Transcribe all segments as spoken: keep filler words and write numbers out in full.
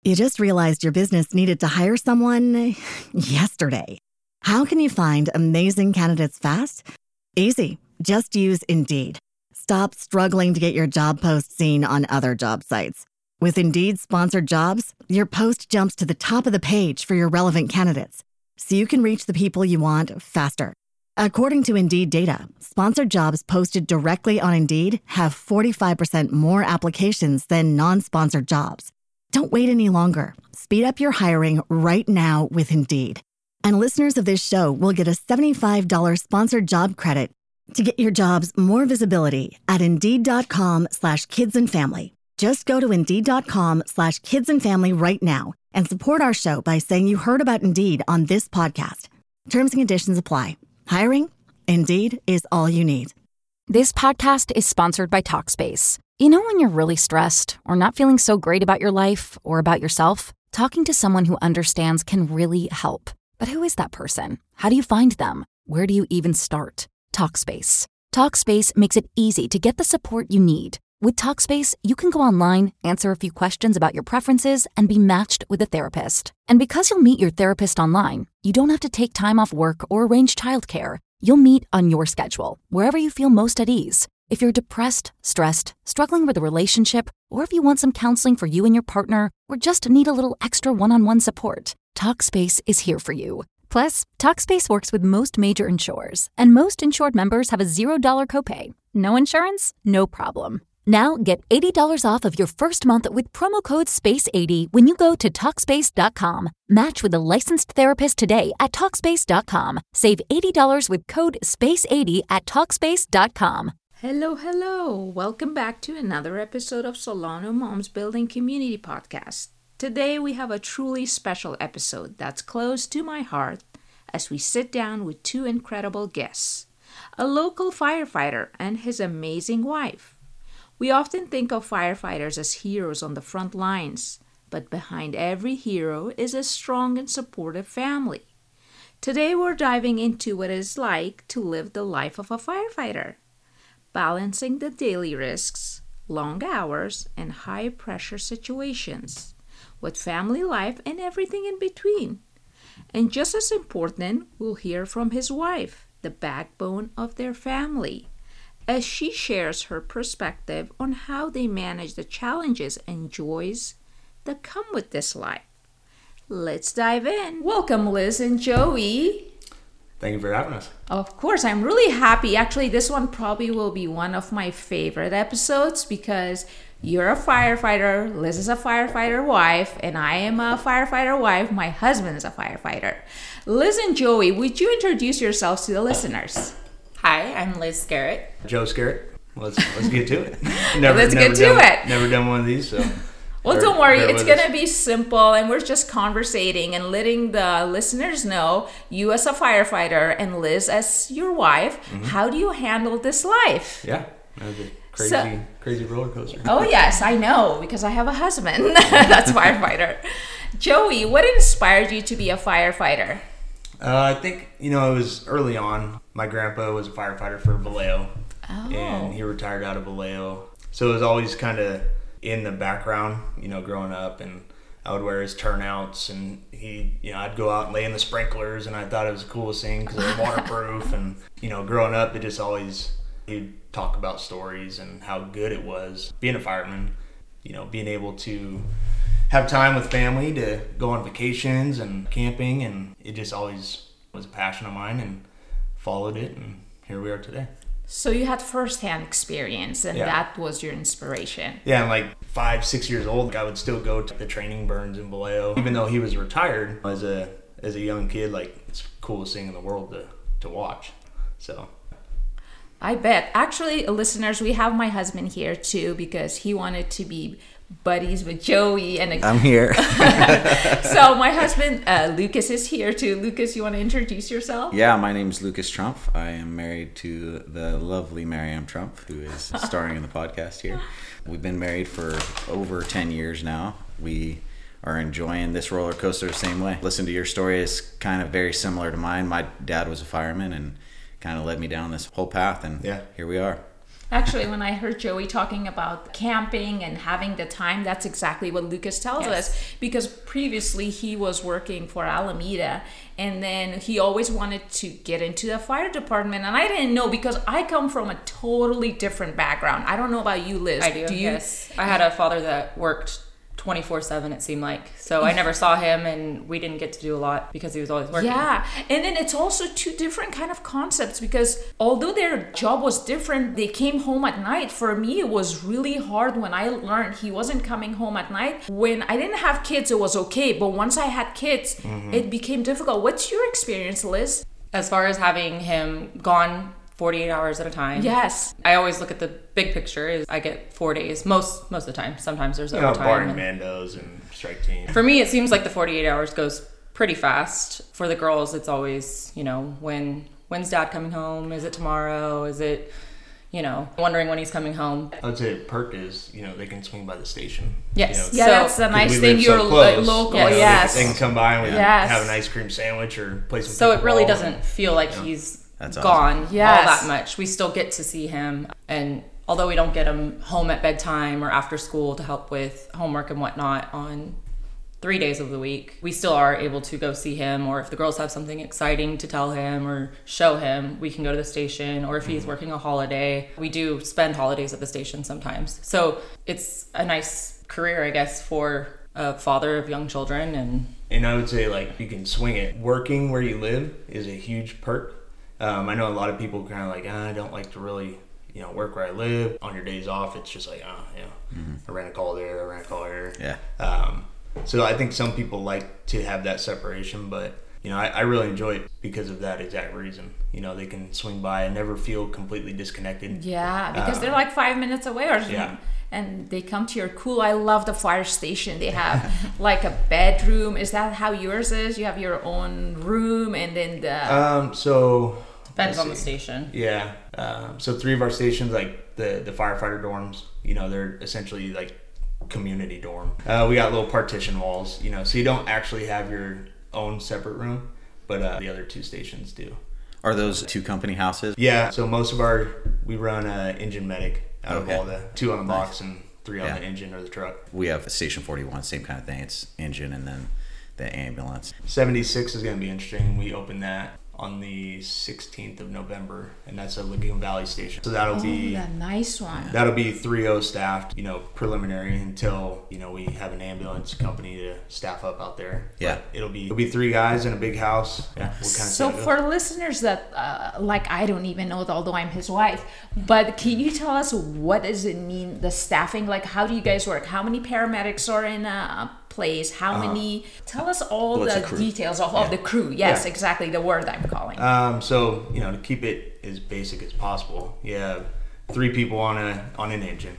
You just realized your business needed to hire someone yesterday. How can you find amazing candidates fast? Easy. Just use Indeed. Stop struggling to get your job post seen on other job sites. With Indeed sponsored jobs, your post jumps to the top of the page for your relevant candidates, so you can reach the people you want faster. According to Indeed data, sponsored jobs posted directly on Indeed have forty-five percent more applications than non-sponsored jobs. Don't wait any longer. Speed up your hiring right now with Indeed. And listeners of this show will get a seventy-five dollars sponsored job credit to get your jobs more visibility at Indeed.com slash kids and family. Just go to Indeed.com slash kids and family right now and support our show by saying you heard about Indeed on this podcast. Terms and conditions apply. Hiring? Indeed is all you need. This podcast is sponsored by Talkspace. You know when you're really stressed or not feeling so great about your life or about yourself? Talking to someone who understands can really help. But who is that person? How do you find them? Where do you even start? Talkspace. Talkspace makes it easy to get the support you need. With Talkspace, you can go online, answer a few questions about your preferences, and be matched with a therapist. And because you'll meet your therapist online, you don't have to take time off work or arrange childcare. You'll meet on your schedule, wherever you feel most at ease. If you're depressed, stressed, struggling with a relationship, or if you want some counseling for you and your partner, or just need a little extra one-on-one support, Talkspace is here for you. Plus, Talkspace works with most major insurers, and most insured members have a zero dollars copay. No insurance? No problem. Now get eighty dollars off of your first month with promo code space eighty when you go to Talkspace dot com. Match with a licensed therapist today at Talkspace dot com. Save eighty dollars with code space eighty at Talkspace dot com. Hello, hello. Welcome back to another episode of Solano Moms Building Community Podcast. Today we have a truly special episode that's close to my heart as we sit down with two incredible guests, a local firefighter and his amazing wife. We often think of firefighters as heroes on the front lines, but behind every hero is a strong and supportive family. Today we're diving into what it's like to live the life of a firefighter, balancing the daily risks, long hours, and high-pressure situations, with family life and everything in between. And just as important, we'll hear from his wife, the backbone of their family, as she shares her perspective on how they manage the challenges and joys that come with this life. Let's dive in. Welcome, Liz and Joey. Thank you for having us. Of course, I'm really happy. Actually, this one probably will be one of my favorite episodes because you're a firefighter, Liz is a firefighter wife, and I am a firefighter wife. My husband is a firefighter. Liz and Joey, would you introduce yourselves to the listeners? Hi, I'm Liz Scarrett. Joe Scarrett. Let's let's get to it. Never, let's never get to done, it. Never done one of these, so. Well, bear, don't worry. bear It's going us. to be simple, and we're just conversating and letting the listeners know, you as a firefighter and Liz as your wife, mm-hmm. How do you handle this life? Yeah, that was a crazy, so, crazy roller coaster. Oh, yes, I know, because I have a husband that's a firefighter. Joey, what inspired you to be a firefighter? Uh, I think, you know, it was early on. My grandpa was a firefighter for Vallejo, oh. and he retired out of Vallejo. So it was always kind of in the background, you know, growing up, and I would wear his turnouts, and he, you know, I'd go out and lay in the sprinklers, and I thought it was the coolest thing because they were waterproof, and, you know, growing up, it just always, he'd talk about stories and how good it was being a fireman, you know, being able to have time with family to go on vacations and camping, and it just always was a passion of mine, and followed it, and here we are today. So you had first-hand experience, and yeah. that was your inspiration. Yeah, and like five, six years old, I would still go to the training burns in Vallejo. Even though he was retired, as a as a young kid, like, it's the coolest thing in the world to, to watch. So I bet. Actually, listeners, we have my husband here too because he wanted to be buddies with Joey. And I'm here. So my husband, uh, Lucas, is here too. Lucas, you want to introduce yourself? Yeah, my name is Lucas Trump. I am married to the lovely Mariam Trump, who is starring in the podcast here. We've been married for over ten years now. We are enjoying this roller coaster the same way. Listen to your story is kind of very similar to mine. My dad was a fireman and kind of led me down this whole path, and yeah. here we are. Actually, when I heard Joey talking about camping and having the time, that's exactly what Lucas tells Yes. us. Because previously he was working for Alameda, and then he always wanted to get into the fire department. And I didn't know, because I come from a totally different background. I don't know about you, Liz. I do, Do you? yes. I had a father that worked twenty-four seven, it seemed like. So I never saw him, and we didn't get to do a lot because he was always working. Yeah, and then it's also two different kind of concepts, because although their job was different, they came home at night. For me, it was really hard when I learned he wasn't coming home at night. When I didn't have kids, it was okay, but once I had kids, Mm-hmm. it became difficult. What's your experience, Liz? As far as having him gone forty-eight hours at a time. Yes. I always look at the big picture. Is I get four days most most of the time. Sometimes there's You know, overtime. barring and- Mandos and strike team. For me, it seems like the forty-eight hours goes pretty fast. For the girls, it's always, you know, when when's dad coming home? Is it tomorrow? Is it, you know, wondering when he's coming home? I would say a perk is, you know, they can swing by the station. Yes. You know, Yeah, So- that's the 'cause nice we thing. live so You're lo- close, local. you know, they Yes. can- They, can come by and we can Yes. have an ice cream sandwich or play some So it really pickleball. doesn't feel like he's That's gone awesome. Yes. all that much. We still get to see him, and although we don't get him home at bedtime or after school to help with homework and whatnot on three days of the week, we still are able to go see him. Or if the girls have something exciting to tell him or show him, we can go to the station. Or if he's working a holiday, we do spend holidays at the station sometimes. So it's a nice career, I guess, for a father of young children. And And I would say, like, you can swing it. Working where you live is a huge perk. Um, I know a lot of people kind of like, ah, I don't like to really, you know, work where I live. On your days off, it's just like, oh, you know, I ran a call there, I ran a call here. Yeah. Um, so I think some people like to have that separation, but, you know, I, I really enjoy it because of that exact reason. You know, they can swing by and never feel completely disconnected. Yeah, because Um, they're like five minutes away or something. Yeah. And they come to your cool. I love the fire station. They have like a bedroom. Is that how yours is? You have your own room, and then the Um, so depends let's on the see. station. Yeah. Um, so three of our stations, like the the firefighter dorms, you know, they're essentially like community dorm. Uh, we got little partition walls, you know, so you don't actually have your own separate room, but uh, the other two stations do. Are those two company houses? Yeah. So most of our we run uh, engine medic out Okay. of all the two on the box and three on Yeah. the engine or the truck. We have Station forty-one, same kind of thing. It's engine and then the ambulance. seventy-six is going to be interesting. We open that on the sixteenth of November, and that's a Lagoon Valley station. So that'll oh, be the nice one. that'll be three oh staffed, you know, preliminary until, you know, we have an ambulance company to staff up out there. Yeah. But it'll be it'll be three guys in a big house. Yeah. We'll kind of So for listeners that uh, like I don't even know, although I'm his wife, but can you tell us what does it mean, the staffing? Like, how do you guys work? How many paramedics are in a place? How many? Tell us all Well, it's the a crew. details of, of the crew. Yes, Yeah. exactly the word I'm calling. Um, so, you know, to keep it as basic as possible, you have three people on a on an engine.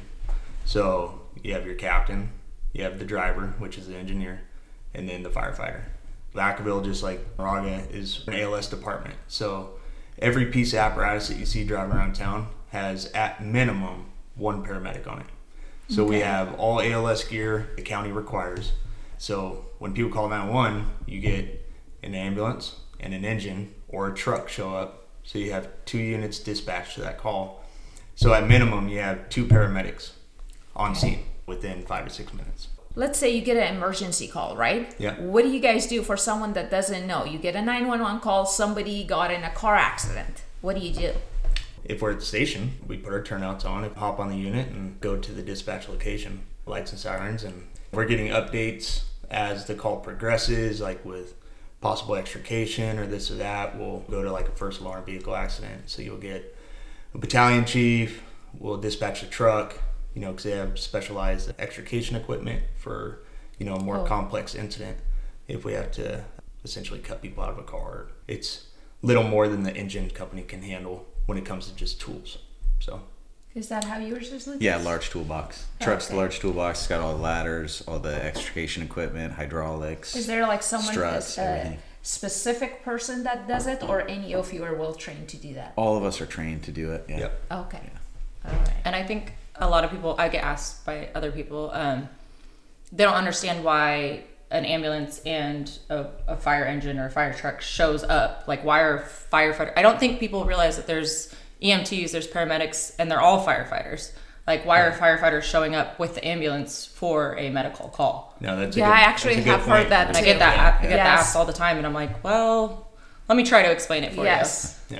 So you have your captain, you have the driver, which is the engineer, and then the firefighter. Vacaville, just like Moraga, is an A L S department. So every piece of apparatus that you see driving around town has at minimum one paramedic on it. So we have all A L S gear the county requires. So when people call nine one one, you get an ambulance and an engine or a truck show up. So you have two units dispatched to that call. So at minimum, you have two paramedics on scene within five to six minutes. Let's say you get an emergency call, right? Yeah. What do you guys do for someone that doesn't know? You get a nine one one call, somebody got in a car accident. What do you do? If we're at the station, we put our turnouts on and hop on the unit and go to the dispatch location, lights and sirens, and we're getting updates as the call progresses, like with possible extrication or this or that. We'll go to like a first alarm vehicle accident. So you'll get a battalion chief, we'll dispatch a truck, you know, because they have specialized extrication equipment for, you know, a more Oh. complex incident. If we have to essentially cut people out of a car, it's little more than the engine company can handle when it comes to just tools. So Is that how yours is, Lucas? Yeah, large toolbox. Truck's Okay. the large toolbox. It's got all the ladders, all the extrication equipment, hydraulics. Is there like someone, struts, a everything. specific person that does it, or any of you are well trained to do that? All of us are trained to do it. Yeah. yep. Okay. All right. And I think a lot of people, I get asked by other people, um, they don't understand why an ambulance and a, a fire engine or a fire truck shows up. Like, why are firefighter? I don't think people realize that there's E M Ts, there's paramedics, and they're all firefighters. Like, why are firefighters showing up with the ambulance for a medical call? No, that's a Yeah, good, I actually that's a good have point. heard that And I too. get that Yeah. I get Yes. that asked all the time, and I'm like, well, let me try to explain it for Yes. you. Yeah.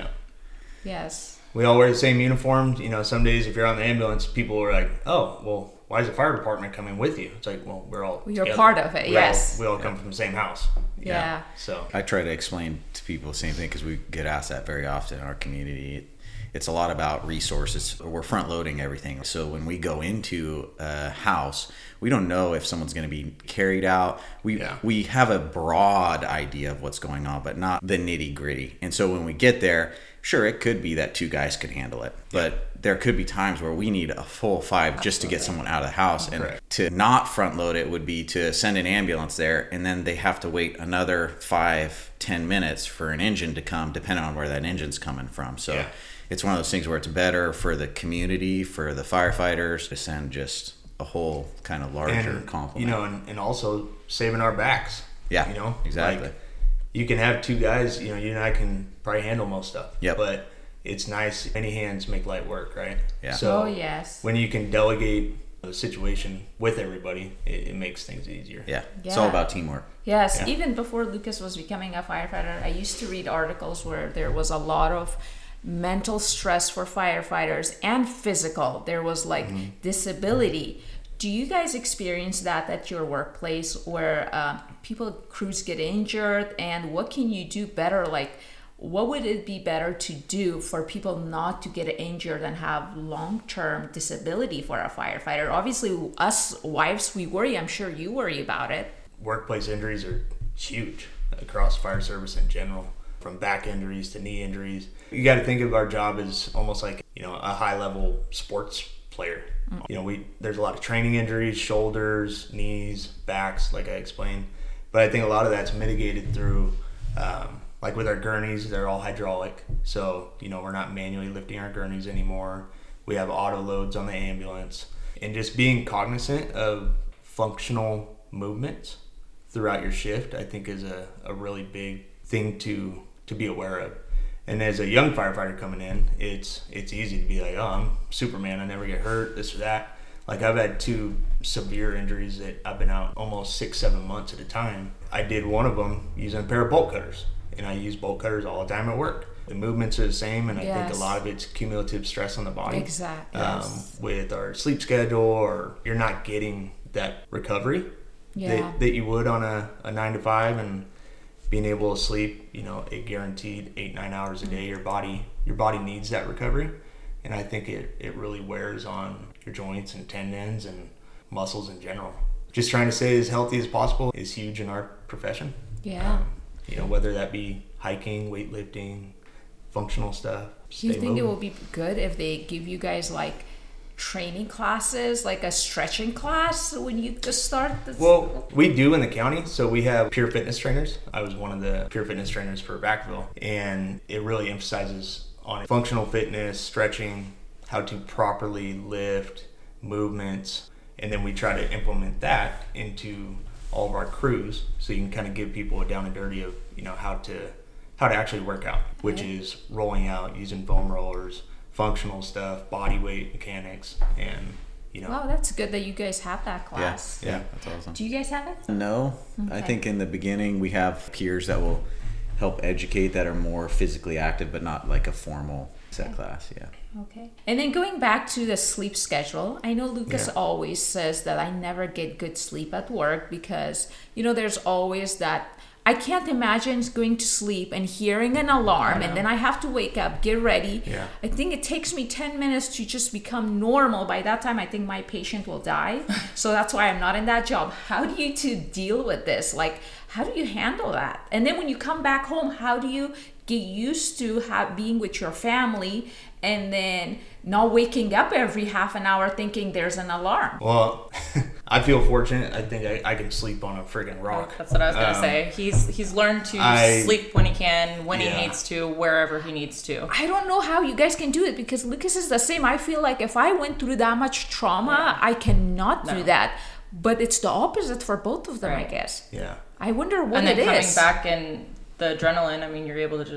Yes. We all wear the same uniforms. You know, some days if you're on the ambulance, people are like, oh, well, why is the fire department coming with you? It's like, well, we're all You're together. part of it, We yes. all, we all come from the same house. you know? Yeah. So I try to explain to people the same thing because we get asked that very often in our community. It's a lot about resources. We're front loading everything. So when we go into a house, we don't know if someone's going to be carried out. We Yeah. we have a broad idea of what's going on, but not the nitty gritty. And so when we get there, sure, it could be that two guys could handle it, but there could be times where we need a full five just to get someone out of the house. And Correct. to not front load it would be to send an ambulance there, and then they have to wait another five, ten minutes for an engine to come, depending on where that engine's coming from. So Yeah. it's one of those things where it's better for the community, for the firefighters, to send just a whole kind of larger and, complement. you know, and, and also saving our backs. Yeah, You know, exactly. Like, you can have two guys, you know, you and I can probably handle most stuff. Yep. But it's nice. Many hands make light work, right? Yeah. So Oh, yes. when you can delegate the situation with everybody, it, it makes things easier. yeah. it's Yeah. all about teamwork. Yes, Yeah. even before Lucas was becoming a firefighter, I used to read articles where there was a lot of mental stress for firefighters and physical. There was like disability. Do you guys experience that at your workplace where uh, people, crews get injured, and what can you do better? Like, what would it be better to do for people not to get injured and have long-term disability for a firefighter? Obviously, us wives, we worry. I'm sure you worry about it. Workplace injuries are huge across fire service in general, from back injuries to knee injuries. You got to think of our job as almost like, you know, a high level sports player. You know, we there's a lot of training injuries, shoulders, knees, backs, like I explained. But I think a lot of that's mitigated through, um, like with our gurneys, they're all hydraulic. So, you know, we're not manually lifting our gurneys anymore. We have auto loads on the ambulance. And just being cognizant of functional movements throughout your shift, I think is a, a really big thing to to be aware of. And as a young firefighter coming in, it's it's easy to be like, oh, I'm Superman, I never get hurt, this or that. Like, I've had two severe injuries that I've been out almost six, seven months at a time. I did one of them using a pair of bolt cutters, and I use bolt cutters all the time at work. The movements are the same, and I think Yes. a lot of it's cumulative stress on the body. Exactly. Um, Yes. with our sleep schedule, or you're not getting that recovery Yeah. that, that you would on a, a nine to five, and being able to sleep, you know, a guaranteed eight, nine hours a day, your body, your body needs that recovery. And I think it, it really wears on your joints and tendons and muscles in general. Just trying to stay as healthy as possible is huge in our profession. Yeah. You know, whether that be hiking, weightlifting, functional stuff. Do you stay think it moving. will be good if they give you guys like training classes, like a stretching class when you just start? This? Well, we do in the county. So we have peer fitness trainers. I was one of the peer fitness trainers for Backville, and it really emphasizes on functional fitness, stretching, how to properly lift, movements, and then we try to implement that into all of our crews, so you can kind of give people a down and dirty of, you know, how to how to actually work out, which is rolling out, using foam rollers, functional stuff, body weight mechanics, and you know. Wow, that's good that you guys have that class. Yeah, that's awesome. Do you guys have it? No, I Okay. think in the beginning we have peers that will help educate that are more physically active, but not like a formal set class. Yeah. Okay. And then going back to the sleep schedule, I know Lucas Yeah. always says that I never get good sleep at work because, you know, there's always that. I can't imagine going to sleep and hearing an alarm and then I have to wake up, get ready. Yeah. I think it takes me ten minutes to just become normal. By that time, I think my patient will die. So that's why I'm not in that job. How do you two deal with this? Like, how do you handle that? And then when you come back home, how do you get used to have, being with your family and then not waking up every half an hour thinking there's an alarm? Well, I feel fortunate. I think I, I can sleep on a friggin' rock. That's what I was gonna Um, say. He's he's learned to I- sleep when he can, when Yeah. he needs to, wherever he needs to. I don't know how you guys can do it because Lucas is the same. I feel like if I went through that much trauma, I cannot do No. that. But it's the opposite for both of them, I Right. guess. Yeah. I wonder what And then it coming is. back and the adrenaline, I mean, you're able to just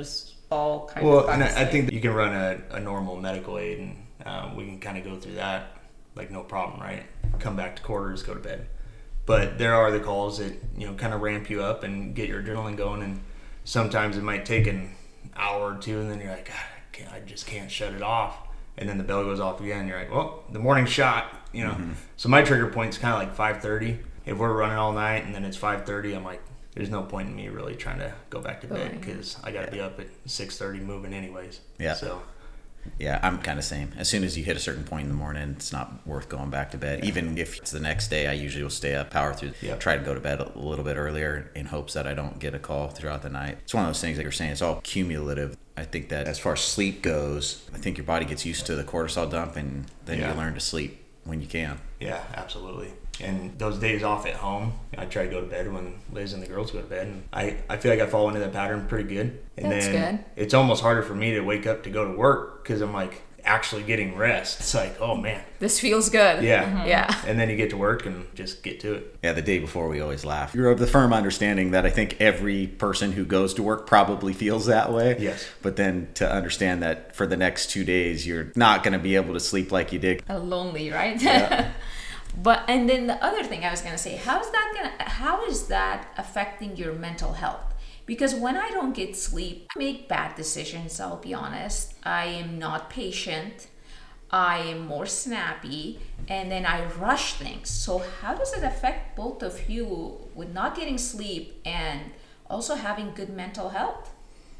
fall kind well, of back and to I, I sleep. think that you can run a, a normal medical aid, and um, we can kind of go through that, like no problem, right? Come back to quarters, go to bed. But there are the calls that, you know, kind of ramp you up and get your adrenaline going, and sometimes it might take an hour or two, and then you're like, God, I, can't, I just can't shut it off. And then the bell goes off again. You're like, well, the morning shot, you know. Mm-hmm. So my trigger point's kind of like five thirty. If we're running all night and then it's five thirty, I'm like, there's no point in me really trying to go back to bed because I got to be up at six thirty moving anyways. Yeah. So. Yeah, I'm kind of same. As soon as you hit a certain point in the morning, it's not worth going back to bed. Yeah. Even if it's the next day, I usually will stay up, power through, yep. try to go to bed a little bit earlier in hopes that I don't get a call throughout the night. It's one of those things that you're saying, it's all cumulative. I think that as far as sleep goes, I think your body gets used to the cortisol dump, and then yeah. you learn to sleep when you can. Yeah, absolutely. And those days off at home, I try to go to bed when Liz and the girls go to bed. And I, I feel like I fall into that pattern pretty good. And That's then good. It's almost harder for me to wake up to go to work because I'm like actually getting rest. It's like, oh man. This feels good. Yeah. Mm-hmm. Yeah. And then you get to work and just get to it. Yeah, the day before we always laugh. You're of the firm understanding that I think every person who goes to work probably feels that way. Yes. But then to understand that for the next two days, you're not going to be able to sleep like you did. Lonely, right? Yeah. But and then the other thing I was gonna say, how's that gonna how is that affecting your mental health? Because when I don't get sleep, I make bad decisions, I'll be honest. I am not patient, I am more snappy, and then I rush things. So how does it affect both of you with not getting sleep and also having good mental health?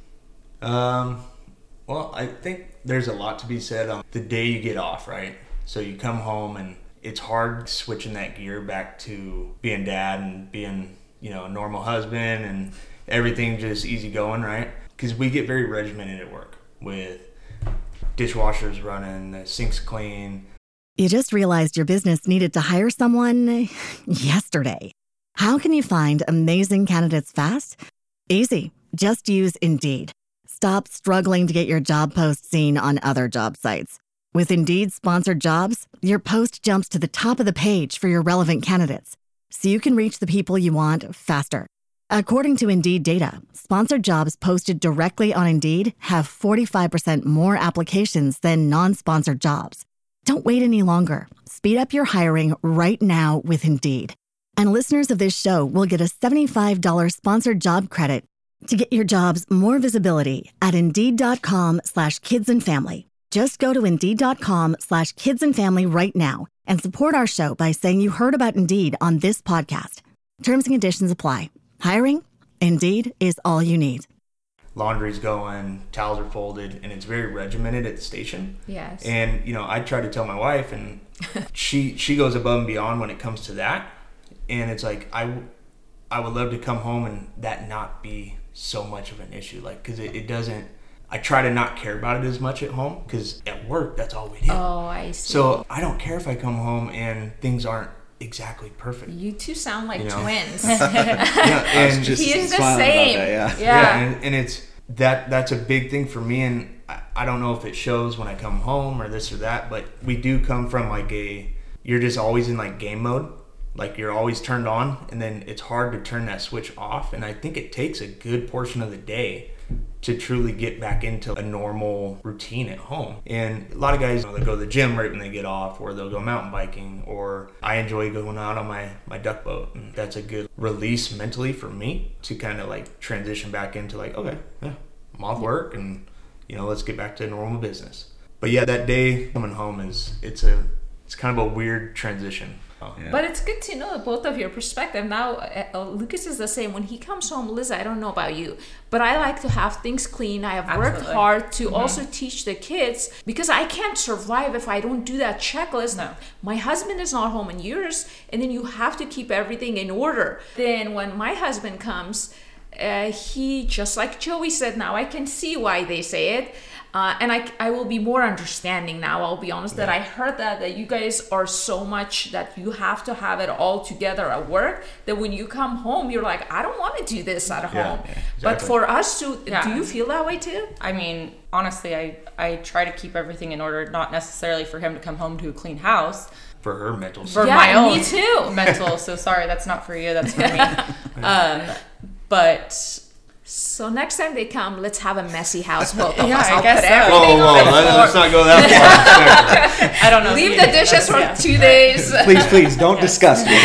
Um well, I think there's a lot to be said on the day you get off, right? So you come home and it's hard switching that gear back to being dad and being, you know, a normal husband and everything just easy going, right? Because we get very regimented at work with dishwashers running, the sinks clean. You just realized your business needed to hire someone yesterday. How can you find amazing candidates fast? Easy. Just use Indeed. Stop struggling to get your job post seen on other job sites. With Indeed sponsored jobs, your post jumps to the top of the page for your relevant candidates, so you can reach the people you want faster. According to Indeed data, sponsored jobs posted directly on Indeed have forty-five percent more applications than non-sponsored jobs. Don't wait any longer. Speed up your hiring right now with Indeed. And listeners of this show will get a seventy-five dollars sponsored job credit to get your jobs more visibility at Indeed.com slash kids and family. Just go to Indeed.com slash kids and family right now and support our show by saying you heard about Indeed on this podcast. Terms and conditions apply. Hiring? Indeed is all you need. Laundry's going, towels are folded, and it's very regimented at the station. Yes. And, you know, I try to tell my wife, and she she goes above and beyond when it comes to that. And it's like, I, I would love to come home and that not be so much of an issue. Like, because it, it doesn't... I try to not care about it as much at home because at work, that's all we do. Oh, I see. So I don't care if I come home and things aren't exactly perfect. You two sound like you know? twins. yeah, and just he is the smiling same. about that, yeah. Yeah. yeah and, and it's that that's a big thing for me, and I, I don't know if it shows when I come home or this or that, but we do come from like a you're just always in like game mode. Like you're always turned on, and then it's hard to turn that switch off. And I think it takes a good portion of the day to truly get back into a normal routine at home. And a lot of guys, you know, they'll go to the gym right when they get off, or they'll go mountain biking, or I enjoy going out on my, my duck boat. And that's a good release mentally for me to kind of like transition back into like, okay, yeah, I'm off work and, you know, let's get back to normal business. But yeah, that day coming home is, it's a, it's kind of a weird transition. Yeah. But it's good to know both of your perspective. Now, uh, Lucas is the same. When he comes home, Liz, I don't know about you, but I like to have things clean. I have Absolutely. worked hard to Mm-hmm. also teach the kids, because I can't survive if I don't do that checklist. No. My husband is not home, and yours, and then you have to keep everything in order. Then when my husband comes, uh, he, just like Joey said, now I can see why they say it. Uh, and I, I will be more understanding now. I'll be honest yeah. that I heard that, that you guys are so much that you have to have it all together at work, that when you come home, you're like, I don't want to do this at yeah, home. Yeah, exactly. But for us to, yeah. do you feel that way too? I mean, honestly, I, I try to keep everything in order, not necessarily for him to come home to a clean house. For her mental For yeah, my own me too. mental. So sorry, that's not for you, that's for me. um, but... So next time they come, let's have a messy house both of Yeah, us. I I'll guess put so. everything Whoa, on whoa, the let- floor. let's not go that far. I don't know. Leave if the you- dishes for yeah. two days. Please, please don't discuss me.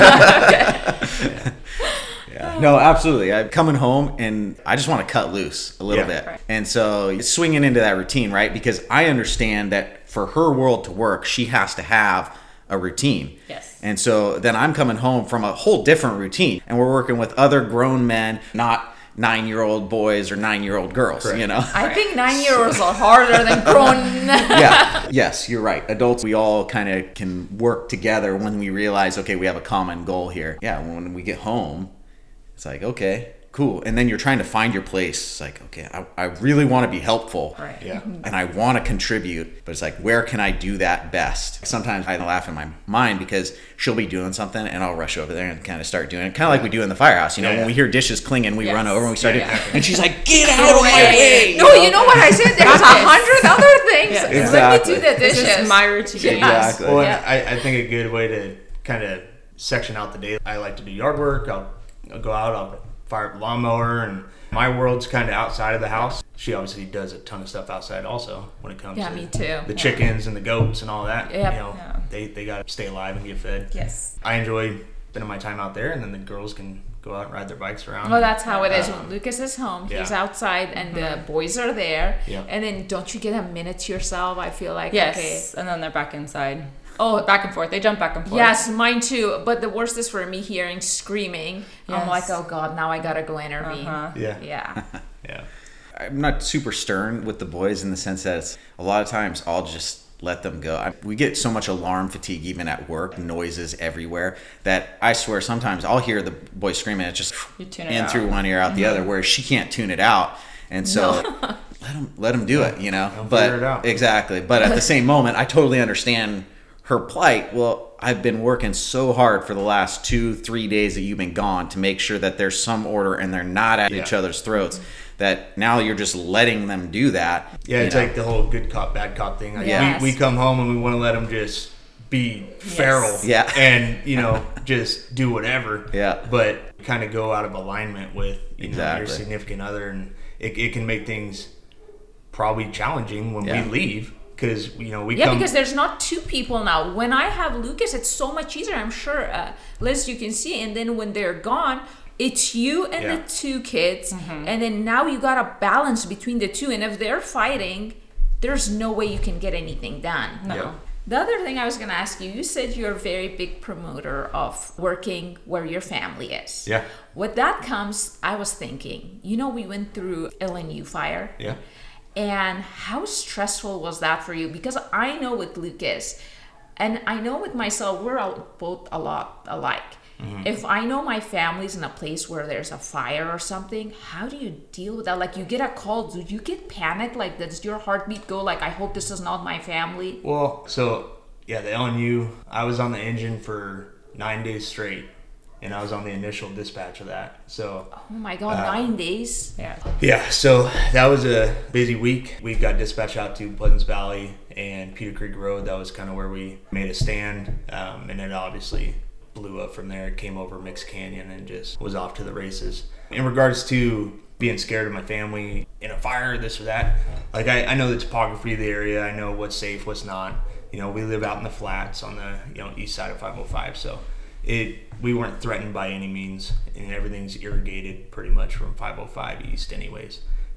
Yeah. No, absolutely. I'm coming home and I just want to cut loose a little Yeah. bit. Right. And so it's swinging into that routine, right? Because I understand that for her world to work, she has to have a routine. Yes. And so then I'm coming home from a whole different routine, and we're working with other grown men, not nine-year-old boys or nine-year-old girls, Correct. you know? I think nine-year-olds are harder than grown. Yeah. Yes, you're right. Adults, we all kind of can work together when we realize, okay, we have a common goal here. Yeah, when we get home, it's like, okay, cool. And then you're trying to find your place. It's like, okay, I, I really want to be helpful. Right. Yeah. And I want to contribute, but it's like, where can I do that best? Sometimes I laugh in my mind because she'll be doing something and I'll rush over there and kind of start doing it. Kind of like we do in the firehouse. You know, Yeah. when we hear dishes clinging, we Yes. run over and we start Yeah, it. yeah. And she's like, get out of my way. No, you know what I said? There's a hundred other things. Yeah. Let Exactly. me do the This dishes. is my routine. Yes. Exactly. Well, Yeah. I, I think a good way to kind of section out the day, I like to do yard work. I'll, I'll go out, I'll fire up the lawnmower, and my world's kind of outside of the house. She obviously does a ton of stuff outside also when it comes Yeah, to me too. the chickens and the goats and all that. Yep. You know, Yeah. they, they got to stay alive and get fed. Yes. I enjoy spending my time out there, and then the girls can go out and ride their bikes around. Well, that's how it is. Um, When Lucas is home, he's yeah. outside, and the boys are there. Yeah. And then, don't you get a minute to yourself? I feel like Yes. okay. And then they're back inside. Oh, Back and forth. They jump back and forth. yes, mine too. But the worst is for me hearing screaming. I'm Yes. like, oh god, now I gotta go intervene. Uh-huh. Yeah. Yeah. Yeah. I'm not super stern with the boys in the sense that it's, a lot of times I'll just let them go. I, we get so much alarm fatigue even at work, noises everywhere, that I swear sometimes I'll hear the boys screaming. It's just You tune it in out. through one ear, out the other, where she can't tune it out. And so let them let them do it, you know. They'll but figure it out. exactly. But at the same moment, I totally understand her plight. Well, I've been working so hard for the last two, three days that you've been gone to make sure that there's some order and they're not at Yeah. each other's throats. That now you're just letting them do that. Yeah, you it's know? like the whole good cop, bad cop thing. Like Yes. we, we come home and we want to let them just be feral. Yeah. And, you know, just do whatever. Yeah. But kind of go out of alignment with, you know, your Exactly. significant other. And it, it can make things probably challenging when Yeah. we leave. Because, you know, we Yeah, come... because there's not two people now. When I have Lucas, it's so much easier. I'm sure, uh, Liz, you can see. And then when they're gone, it's you and Yeah. the two kids. And then now you got to balance between the two. And if they're fighting, there's no way you can get anything done. No. Yeah. The other thing I was going to ask you, you said you're a very big promoter of working where your family is. Yeah. With that comes, I was thinking, you know, we went through L N U fire. Yeah. And how stressful was that for you? Because I know with Lucas, and I know with myself, we're all both a lot alike. Mm-hmm. If I know my family's in a place where there's a fire or something, how do you deal with that? Like, you get a call, do you get panicked? Like, does your heartbeat go like, I hope this is not my family? Well, so, yeah, the L N U, I was on the engine for nine days straight. And I was on the initial dispatch of that. So... Oh my God, nine days? Yeah. Yeah, so that was a busy week. We got dispatched out to Pleasance Valley and Peter Creek Road. That was kind of where we made a stand. Um, and it obviously blew up from there. It came over Mix Canyon and just was off to the races. In regards to being scared of my family in a fire, this or that, like I, I know the topography of the area. I know what's safe, what's not. You know, we live out in the flats on the you know east side of five oh five, so it we weren't threatened by any means, and everything's irrigated pretty much from five oh five east anyways.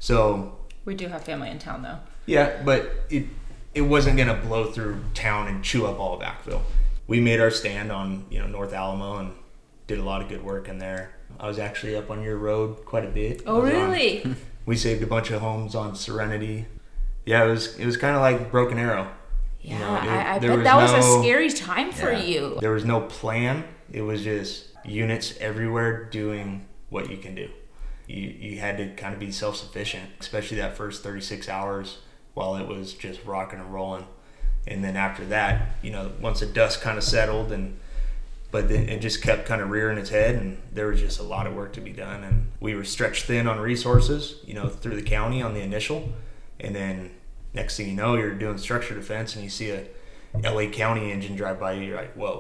So We do have family in town though. yeah, but it it wasn't gonna blow through town and chew up all of Ackville. We made our stand on you know North Alamo and did a lot of good work in there. I was actually up on your road quite a bit. Oh, I was on- really? we saved a bunch of homes on Serenity. Yeah, it was it was kind of like Broken Arrow. Yeah, You know, it- I, I there bet was that was a no- scary time for Yeah. you. There was no plan. It was just units everywhere doing what you can do. You you had to kind of be self-sufficient, especially that first thirty-six hours while it was just rocking and rolling. And then after that, you know, once the dust kind of settled and but then it just kept kind of rearing its head, and there was just a lot of work to be done, and we were stretched thin on resources, you know, through the county on the initial. And then next thing you know, you're doing structure defense and you see a L A County engine drive by you, you're like, whoa,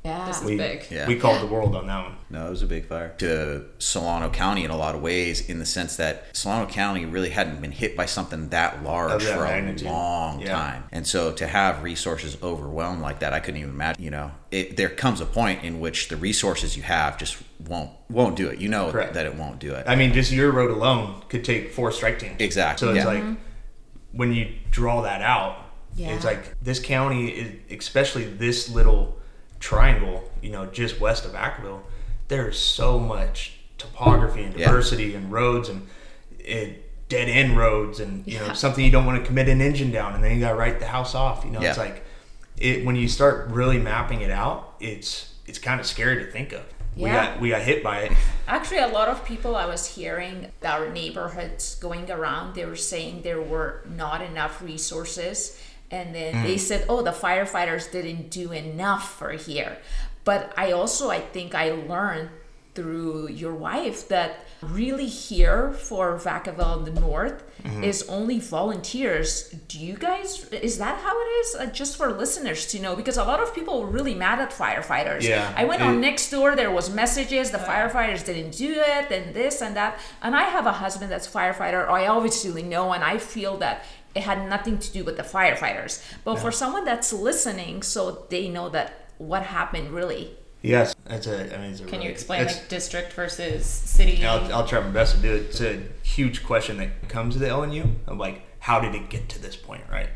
Yeah. This is we, big. Yeah. We called the world on that one. No, it was a big fire. To Solano County in a lot of ways, in the sense that Solano County really hadn't been hit by something that large Of that for magnitude. a long Yeah. time. And so to have resources overwhelmed like that, I couldn't even imagine, you know, it, there comes a point in which the resources you have just won't won't do it. You know Correct. that it won't do it. I mean, just your road alone could take four strike teams. Exactly. So it's Yeah. like when you draw that out, Yeah. it's like this county, is, especially this little triangle, you know, just west of Vacaville, there's so much topography and Yeah. diversity and roads and it, dead end roads and you know Yeah. something you don't want to commit an engine down and then you got to write the house off. You know, Yeah. it's like it when you start really mapping it out, it's it's kind of scary to think of. We Yeah. got we got hit by it. Actually, a lot of people I was hearing, our neighborhoods going around, they were saying there were not enough resources. And then they said, oh, the firefighters didn't do enough for here. But I also, I think I learned through your wife that really here for Vacaville in the north is only volunteers. Do you guys, is that how it is? Uh, just for listeners to know, because a lot of people were really mad at firefighters. Yeah, I went on it- next door, there was messages, the firefighters didn't do it and this and that. And I have a husband that's firefighter, I obviously know, and I feel that it had nothing to do with the firefighters. But for someone that's listening, so they know that what happened really. Yes, that's a. I mean, it's a Can really, you explain it's- like district versus city? I'll, I'll try my best to do it. It's a huge question that comes to the L N U of like, how did it get to this point, right?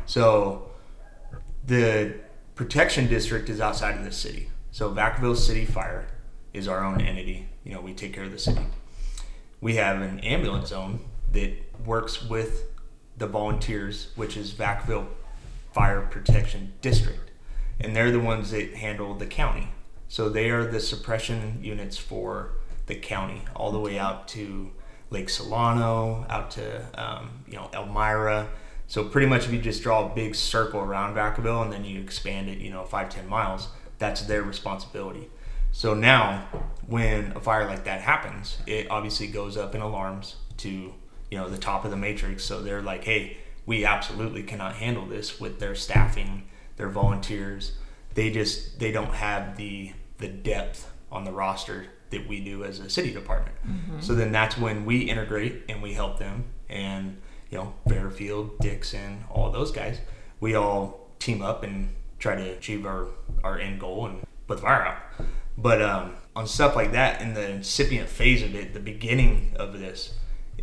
So the protection district is outside of the city. So Vacaville City Fire is our own entity. You know, we take care of the city. We have an ambulance zone that works with the volunteers, which is Vacaville Fire Protection District. And they're the ones that handle the county. So they are the suppression units for the county, all the way out to Lake Solano, out to um, you know Elmira. So pretty much if you just draw a big circle around Vacaville and then you expand it, you know, five, ten miles, that's their responsibility. So now when a fire like that happens, it obviously goes up in alarms to, you know, the top of the matrix. So they're like, hey, we absolutely cannot handle this with their staffing, their volunteers. They just, they don't have the the depth on the roster that we do as a city department. Mm-hmm. So then that's when we integrate and we help them. And, you know, Fairfield, Dixon, all those guys, we all team up and try to achieve our, our end goal and put the fire out. But um, on stuff like that, in the incipient phase of it, the beginning of this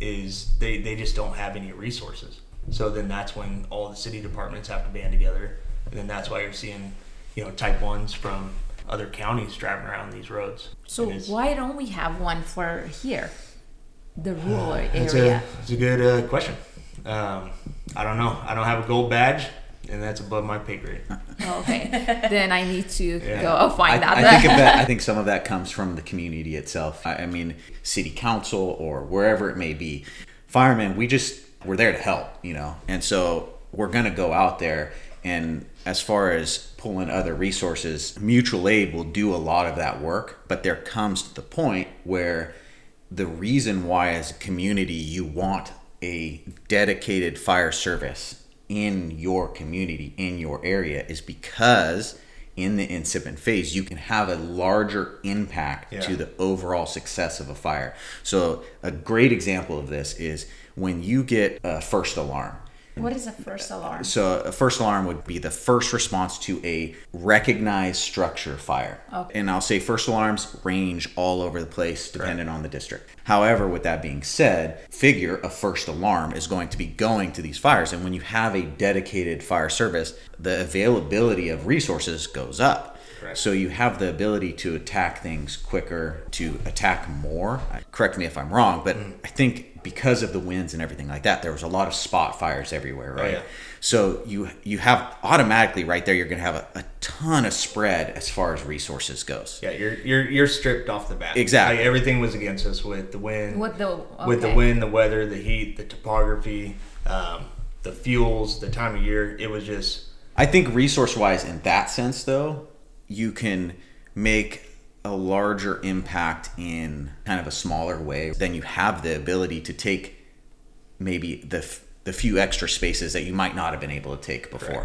is they, they just don't have any resources. So then that's when all the city departments have to band together. And then that's why you're seeing, you know, type ones from other counties driving around these roads. So why don't we have one for here, the rural It's area? a, it's a good uh, question. Um, I don't know. I don't have a gold badge, and that's above my pay grade. Okay, then I need to Yeah. go find I, out. I think of that. I think some of that comes from the community itself. I, I mean, city council or wherever it may be. Firemen, we just we're there to help, you know, and so we're gonna go out there. And as far as pulling other resources, mutual aid will do a lot of that work. But there comes to the point where the reason why, as a community, you want a dedicated fire service in your community, in your area, is because in the incipient phase, you can have a larger impact Yeah. to the overall success of a fire. So a great example of this is when you get a first alarm. What is a first alarm? So a first alarm would be the first response to a recognized structure fire. Okay. And I'll say first alarms range all over the place depending on the district. However, with that being said, figure a first alarm is going to be going to these fires. And when you have a dedicated fire service, the availability of resources goes up. Correct. So you have the ability to attack things quicker, to attack more. Correct me if I'm wrong, but Mm. I think because of the winds and everything like that, there was a lot of spot fires everywhere, right? yeah. So you you have automatically right there, you're going to have a, a ton of spread as far as resources goes. Yeah, you're you're you're stripped off the bat. Exactly. Like everything was against us with the wind, What the with the okay. wind, the weather, the heat, the topography, um, the fuels, the time of year. It was just I think resource-wise in that sense, though, you can make a larger impact in kind of a smaller way. Then you have the ability to take maybe the the few extra spaces that you might not have been able to take before. Right.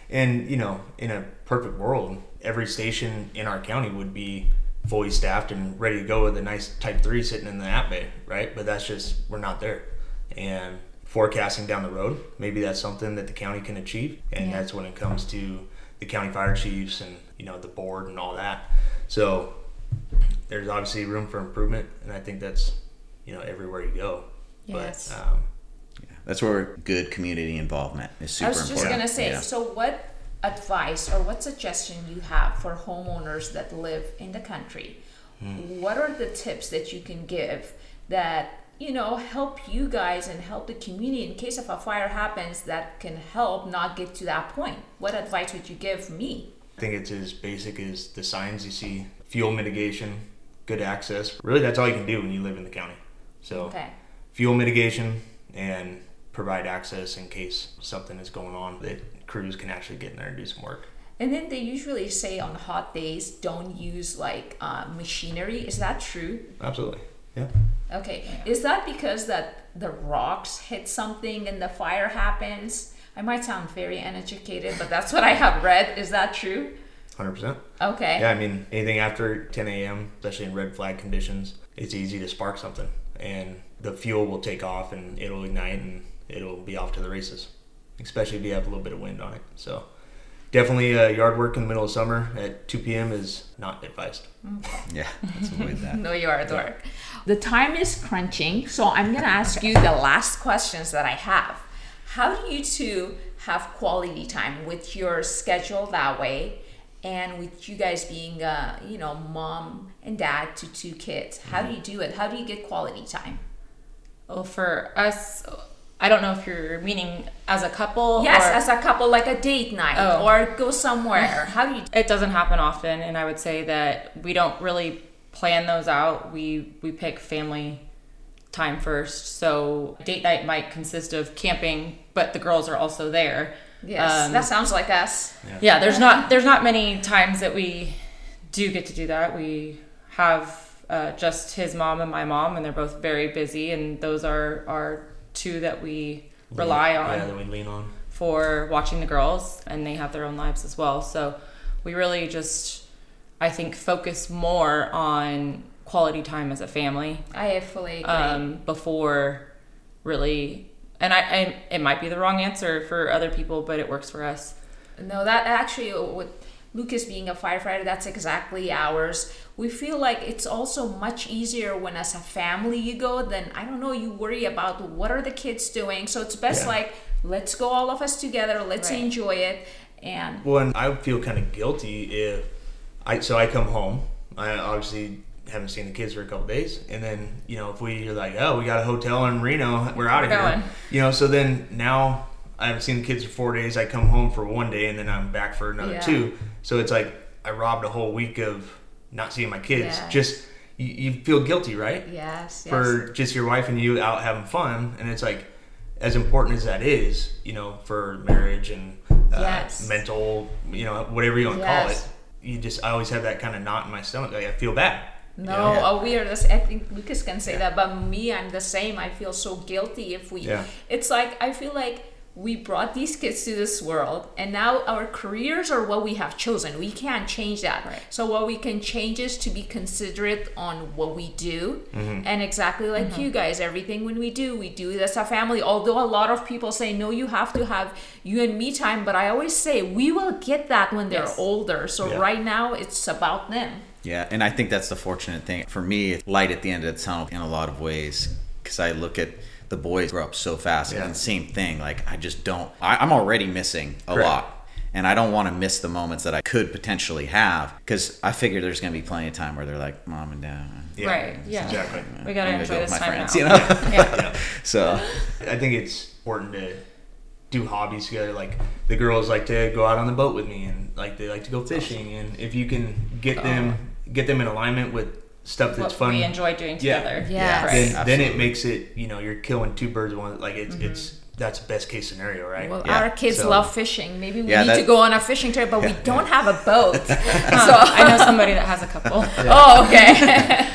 And, you know, in a perfect world, every station in our county would be fully staffed and ready to go with a nice Type three sitting in the app bay, right? But that's just, we're not there. And forecasting down the road, maybe that's something that the county can achieve. And yeah. that's when it comes to the county fire chiefs and, you know, the board and all that. So there's obviously room for improvement. And I think that's, you know, everywhere you go. Yes. But, um, yeah, that's where good community involvement is super important. I was just important. going to say, yeah. so what advice or what suggestion you have for homeowners that live in the country? Hmm. What are the tips that you can give that, you know, help you guys and help the community in case of a fire happens that can help not get to that point? What advice would you give me? I think it's as basic as the signs you see: fuel mitigation, good access. Really, that's all you can do when you live in the county. So okay. fuel mitigation and provide access in case something is going on that crews can actually get in there and do some work. And then they usually say on hot days, don't use like uh, machinery. Is that true? Absolutely. Yeah. Okay. Is that because that the rocks hit something and the fire happens? I might sound very uneducated, but that's what I have read. Is that true? one hundred percent. Okay. Yeah, I mean, anything after ten a.m., especially in red flag conditions, it's easy to spark something. And the fuel will take off and it'll ignite and it'll be off to the races, especially if you have a little bit of wind on it. So definitely uh, yard work in the middle of summer at two p.m. is not advised. Okay. Yeah, let's avoid that. No yard work. The time is crunching, so I'm going to ask you the last questions that I have. How do you two have quality time with your schedule that way and with you guys being, uh, you know, mom and dad to two kids? How do you do it? How do you get quality time? Well, for us, I don't know if you're meaning as a couple. Yes, or, as a couple, like a date night oh. or go somewhere. How do you? It doesn't happen often, and I would say that we don't really plan those out. We we pick family time first. So date night might consist of camping, but the girls are also there. Yes, um, that sounds like us. Yeah. yeah, there's not there's not many times that we do get to do that. We have uh, just his mom and my mom, and they're both very busy, and those are our two that we rely on, yeah, that we lean on for watching the girls, and they have their own lives as well. So we really just, I think, focus more on quality time as a family. I fully agree. Um, before really, and I, I, it might be the wrong answer for other people, but it works for us. No, that actually, with Lucas being a firefighter, that's exactly ours. We feel like it's also much easier when as a family you go than, I don't know, you worry about what are the kids doing. So it's best yeah. like, let's go all of us together, let's right. enjoy it. And well, and I feel kind of guilty if I, so I come home, I obviously haven't seen the kids for a couple days, and then, you know, if we are like, oh, we got a hotel in Reno, we're out of we're here. Going. You know, so then now I haven't seen the kids for four days. I come home for one day, and then I'm back for another yeah. two. So it's like I robbed a whole week of not seeing my kids. Yes. Just you, you feel guilty, right? Yes. For yes. just your wife and you out having fun, and it's like, as important as that is, you know, for marriage and uh, yes. mental, you know, whatever you want to yes. call it, you just I always have that kind of knot in my stomach. Like I feel bad. No, you know? oh, we are the same. I think Lucas can say yeah. that, but me, I'm the same. I feel so guilty if we. Yeah. It's like I feel like we brought these kids to this world, and now our careers are what we have chosen. We can't change that. Right. So what we can change is to be considerate on what we do, mm-hmm. and exactly like mm-hmm. you guys, everything when we do, we do it as a family. Although a lot of people say no, you have to have you and me time, but I always say we will get that when they're yes. older. So yeah. right now, it's about them. Yeah, and I think that's the fortunate thing. For me, it's light at the end of the tunnel in a lot of ways, because I look at the boys grow up so fast, yeah. and same thing, like I just don't, I, I'm already missing a Correct. lot, and I don't want to miss the moments that I could potentially have, because I figure there's going to be plenty of time where they're like, mom and dad. Yeah, right, yeah. Exactly. We got to enjoy go this with my time friends, now. you know? yeah. yeah. So I think it's important to do hobbies together. Like the girls like to go out on the boat with me, and like they like to go fishing, and if you can get them get them in alignment with stuff that's what fun, we enjoy doing together. Yeah. Yes. Right. then, then it makes it, you know, you're killing two birds with one. Like it's mm-hmm. it's that's best case scenario, right? Well, yeah. our kids so, love fishing. Maybe we yeah, need that, to go on a fishing trip, but yeah, we don't yeah. have a boat. Huh. So I know somebody that has a couple. Oh, okay.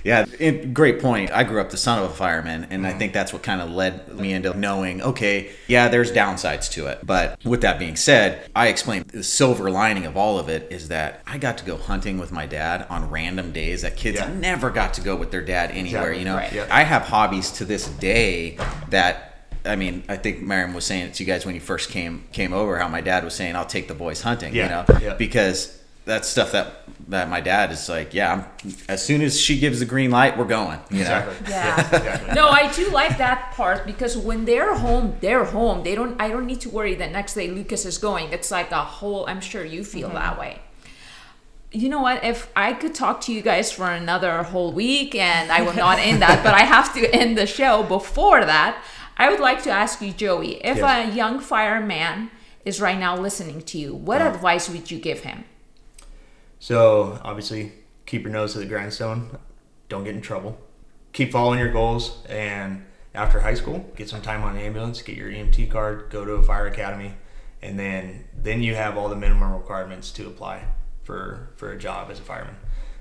Yeah, it, great point. I grew up the son of a fireman, and I think that's what kind of led me into knowing, okay, yeah, there's downsides to it. But with that being said, I explained the silver lining of all of it is that I got to go hunting with my dad on random days that kids Yeah. never got to go with their dad anywhere, Exactly. you know? Right. Yeah. I have hobbies to this day that I mean, I think Miriam was saying it to you guys when you first came came over, how my dad was saying, I'll take the boys hunting, Yeah, you know, yeah. because that's stuff that, that my dad is like, yeah, I'm, as soon as she gives the green light, we're going, you know? Exactly. Yeah. Exactly. No, I do like that part because when they're home, they're home. They don't. I don't need to worry that next day Lucas is going. It's like a whole. I'm sure you feel Mm-hmm. that way. You know what? If I could talk to you guys for another whole week, and I will not end that, but I have to end the show before that. I would like to ask you, Joey, if Yes. a young fireman is right now listening to you, what Uh-huh. advice would you give him? So obviously, keep your nose to the grindstone. Don't get in trouble. Keep following your goals. And after high school, get some time on an ambulance. Get your E M T card. Go to a fire academy, and then then you have all the minimum requirements to apply for for a job as a fireman.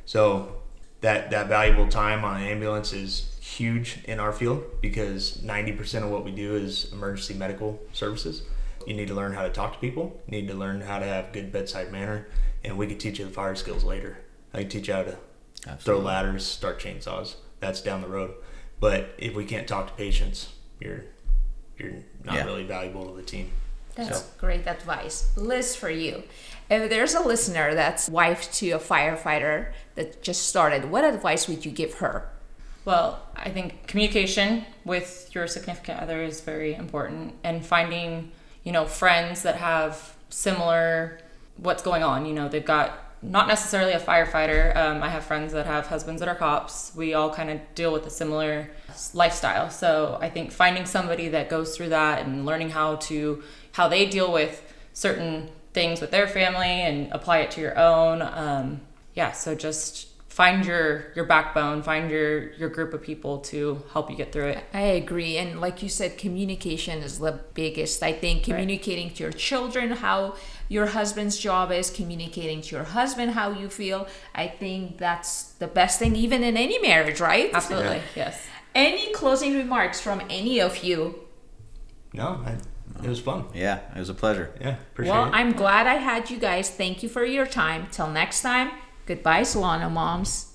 So that that valuable time on an ambulance is huge in our field because ninety percent of what we do is emergency medical services. You need to learn how to talk to people. You need to learn how to have good bedside manner. And we could teach you the fire skills later. I can teach you how to throw Absolutely. ladders, start chainsaws. That's down the road. But if we can't talk to patients, you're you're not Yeah. really valuable to the team. That's So. great advice. Liz, for you, if there's a listener that's wife to a firefighter that just started, what advice would you give her? Well, I think communication with your significant other is very important, and finding, you know, friends that have similar what's going on. You know, they've got not necessarily a firefighter. Um, I have friends that have husbands that are cops. We all kind of deal with a similar lifestyle. So I think finding somebody that goes through that and learning how to how they deal with certain things with their family and apply it to your own. Um, yeah, so just find your your backbone, find your your group of people to help you get through it. I agree. And like you said, communication is the biggest. I think communicating to your children how your husband's job is, communicating to your husband how you feel. I think that's the best thing, even in any marriage, right? Absolutely, yes. Any closing remarks from any of you? No, I, it was fun. Yeah, it was a pleasure. Yeah, appreciate Well, it. I'm glad I had you guys. Thank you for your time. Till next time, goodbye, Solano moms.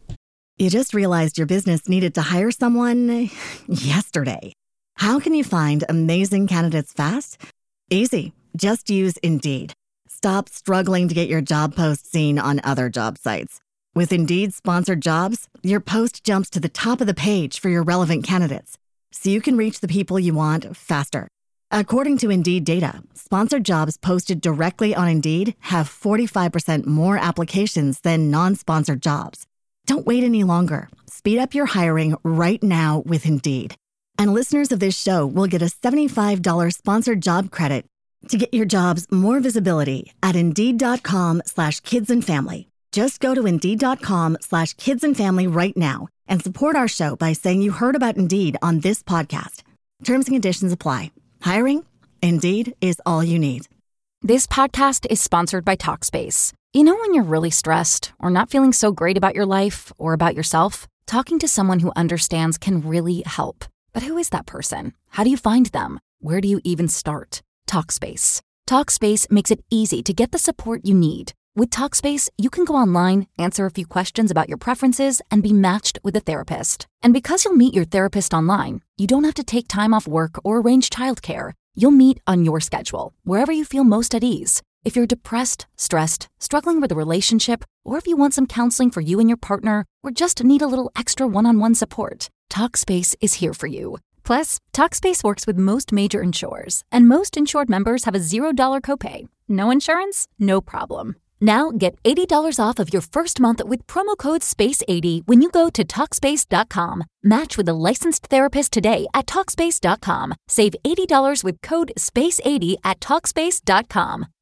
You just realized your business needed to hire someone yesterday. How can you find amazing candidates fast? Easy. Just use Indeed. Stop struggling to get your job post seen on other job sites. With Indeed sponsored jobs, your post jumps to the top of the page for your relevant candidates, so you can reach the people you want faster. According to Indeed data, sponsored jobs posted directly on Indeed have forty-five percent more applications than non-sponsored jobs. Don't wait any longer. Speed up your hiring right now with Indeed. And listeners of this show will get a seventy-five dollars sponsored job credit to get your jobs more visibility at Indeed.com slash kids and family. Just go to Indeed.com slash kids and family right now and support our show by saying you heard about Indeed on this podcast. Terms and conditions apply. Hiring? Indeed is all you need. This podcast is sponsored by Talkspace. You know when you're really stressed or not feeling so great about your life or about yourself? Talking to someone who understands can really help. But who is that person? How do you find them? Where do you even start? Talkspace. Talkspace makes it easy to get the support you need. With Talkspace, you can go online, answer a few questions about your preferences, and be matched with a therapist. And because you'll meet your therapist online, you don't have to take time off work or arrange childcare. You'll meet on your schedule, wherever you feel most at ease. If you're depressed, stressed, struggling with a relationship, or if you want some counseling for you and your partner, or just need a little extra one-on-one support, Talkspace is here for you. Plus, Talkspace works with most major insurers, and most insured members have a zero dollar copay. No insurance? No problem. Now get eighty dollars off of your first month with promo code space eighty when you go to Talkspace dot com. Match with a licensed therapist today at Talkspace dot com. Save eighty dollars with code space eighty at Talkspace dot com.